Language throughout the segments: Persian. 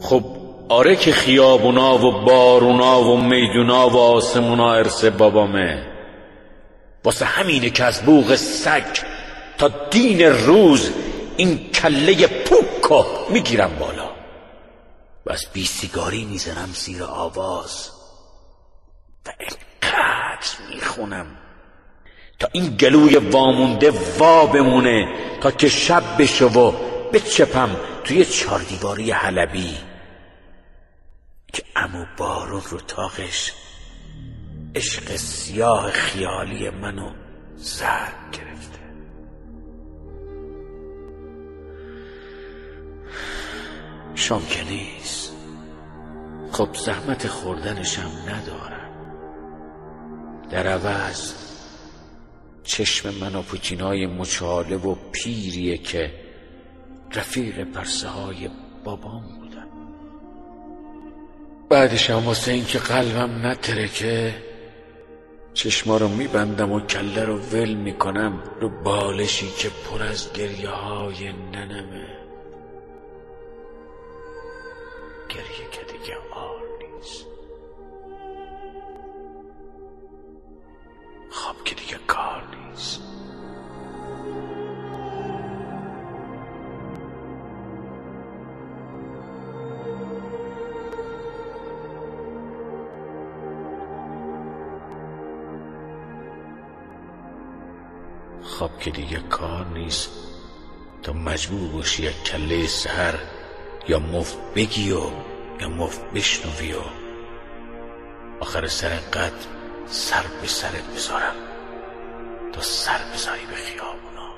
خب آره که خیابونا و بارونا و میدونا و آسمونا ارث بابامه. واسه همینه که از بوق سگ تا دین روز این کله پوکو میگیرم بالا و از بی سیگاری میزنم زیر آواز و اینقدر میخونم تا این گلوی وامونده وا بمونه، تا که شب بشه و بچپم توی چاردیواری حلبی که عمو بارون رو تاقش عشق سیاه خیالی منو زرد گرفته. شام که نیست، خب زحمت خوردنشم ندارم. در عوض چشم من و پوتینای مچاله و پیریه که رفیق پرسه های بابام بودن. بعدش هم واسه این که قلبم نترکه چشما رو میبندم و کله رو ول میکنم رو بالشی که پر از گریه های ننمه. گریه که دیگه آر نیست، خواب که دیگه کار نیست. خواب که دیگه کار نیست تا مجبور باشی یک کله سحر یا مفت بگی و یا مفت بشنوی و آخر سر قد سر به سرت بذارم تا سر بذاری به خیابونا.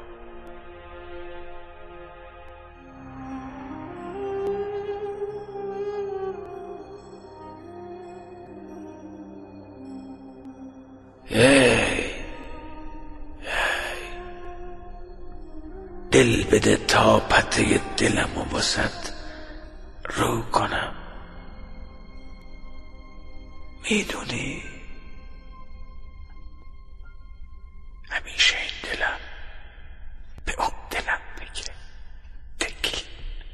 دل بده تا پته دلم و واسط رو کنم. میدونی همیشه این دلم به اون دلم بگیره بگی.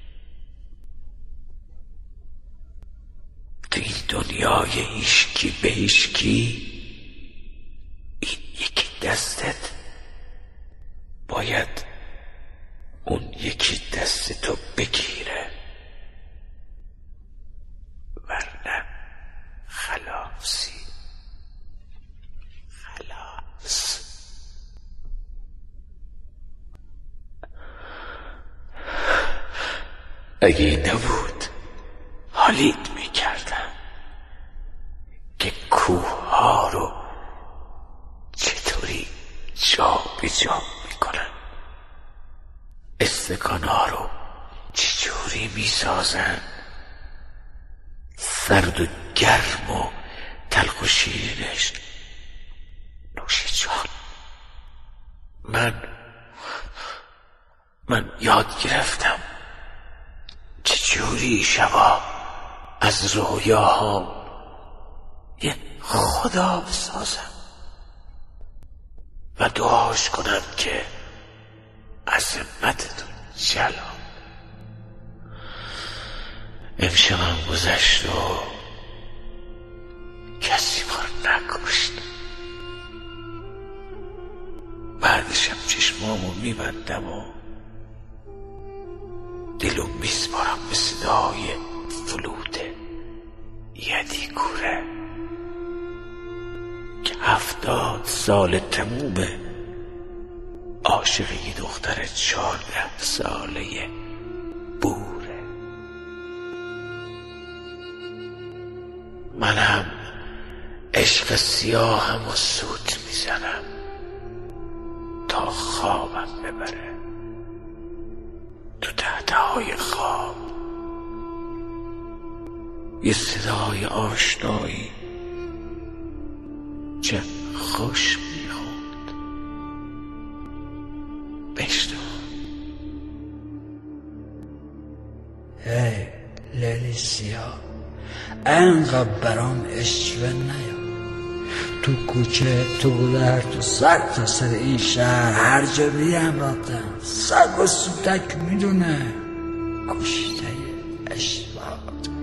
تو این دنیای هیشکی به هیشکی این یکی دستت باید اون یکی دست تو بگیره، ورنه خلاصی. خلاص. اگه نبود حالیت میکردم که کوه ها رو چطوری جا به جا میکنن، استکان ها رو چجوری میسازن، سرد و گرم و تلخ و شیرینش. نوش جان. من یاد گرفتم چجوری شبا از رویاهام یه خدا بسازم و دعاش کنم که عظمتتون جلال. امشبم گذشت و کسی ما رو نکشت. بعدشم چشمامو میبندم و دلو میسپارم به صدای فلوت یدی کوره که 70 سال تمومه عاشق یه دختر 14 ساله بوره. منم عشق سیاهم و سوت میزنم تا خوابم ببره. تو تحتهای خواب یه صدای آشنایی چه خوش میخوند. بشنو. هی لیلی سیاه، انقدر برام اشوه نیا. تو کوچه، تو گذر، تو سر تا سر این شهر هر جا بریم رفتم سگ و سوتک میدونه کشته اشواق